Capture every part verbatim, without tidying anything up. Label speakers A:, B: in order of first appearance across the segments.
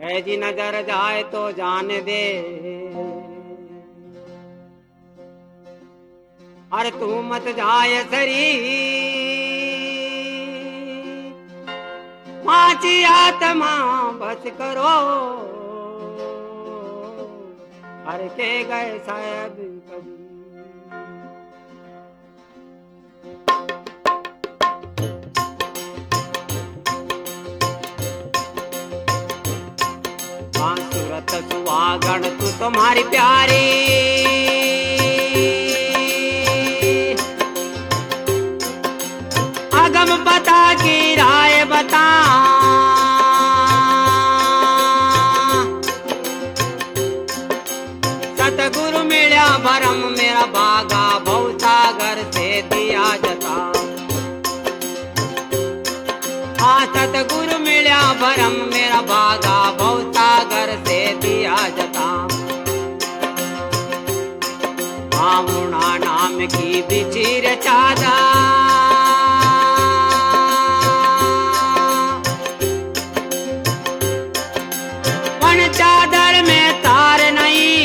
A: ऐसी नजर जाए तो जाने दे, अरे तू मत जाए सरी माची आत्मा बच करो, अरे के गए शायद कभी। हाँ सूरत सुहागण तू तुम्हारी प्यारी, अगम बता की राय बता, सतगुरु मिला भरम मेरा भागा भवसागर से दिया जता। हाँ सतगुरु मिला भरम मेरा भागा भवसागर से दिया जता। हाँ मुना नाम की बिचिर चादा, चादर में तार नहीं,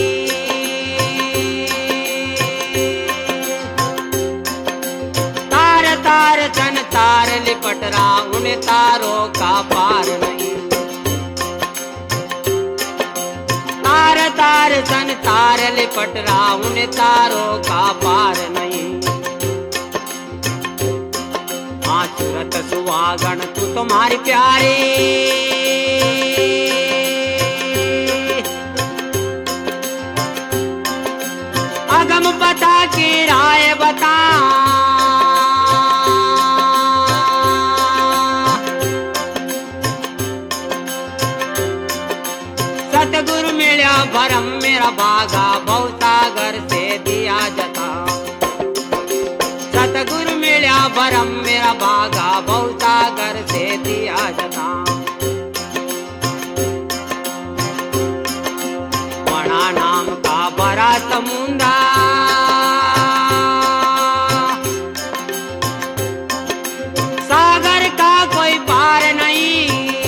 A: तार तार सन तार लिपट रहा उन्हें तारों का पार नहीं। तार तार सन तार लिपट रहा उन्हें तारों का पार नहीं। हाँ सूरत सुहागण तू तुम्हारी प्यारी, अगम पता की राय बता, सतगुरु मिला भरम मेरा भागा भवसागर से दिया जता। सतगुरु मिला भरम मेरा भागा भवसागर से दिया जता। बड़ा नाम का बड़ा समुंदा, सागर का कोई पार नहीं।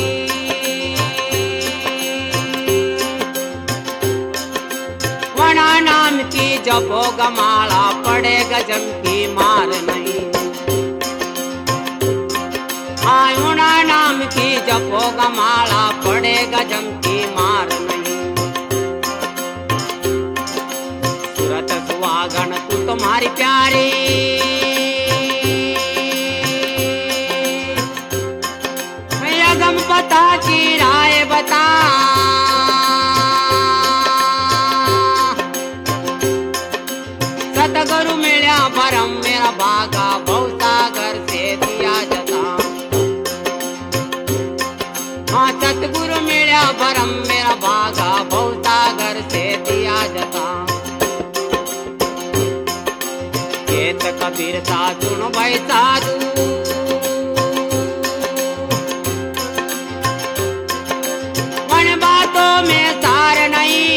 A: वना नाम की जपो गमाला पड़े गजम की मार नहीं। हाँ वना नाम की जपो गमाला पड़े गजम की मार नहीं। सूरत सुहागण तू तुम्हारी प्यारी, अगम पता की राय बता, सतगुरु मिला भरम मेरा भागा भवसागर से दिया जता। हाँ सतगुरु मिला भरम मेरा भागा भवसागर से दिया जता। खेत कबीर सा सुनो भाई साधु, मन बातों में सार नहीं।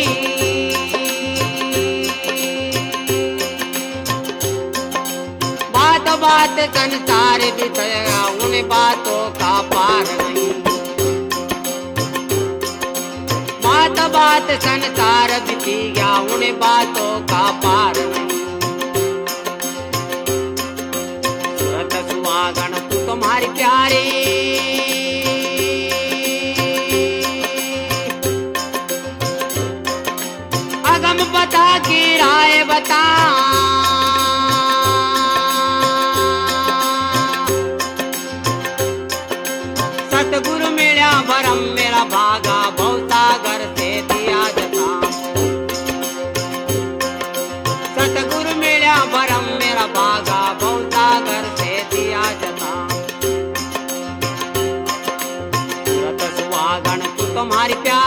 A: बात बात संसार बिछड़ा उन बातों का पार नहीं। बात बात संसार बिछी गया उन बातों का पार नहीं। सूरत सुहागण तू तुम्हारी प्यारी, अगम पता की राय बता, सतगुरु मिला भरम मेरा भागा भवसागर से दिया जता। सतगुरु मिला भरम मेरा भागा भवसागर से दिया जता। सूरत सुहागण तू तुम्हारी प्यारी,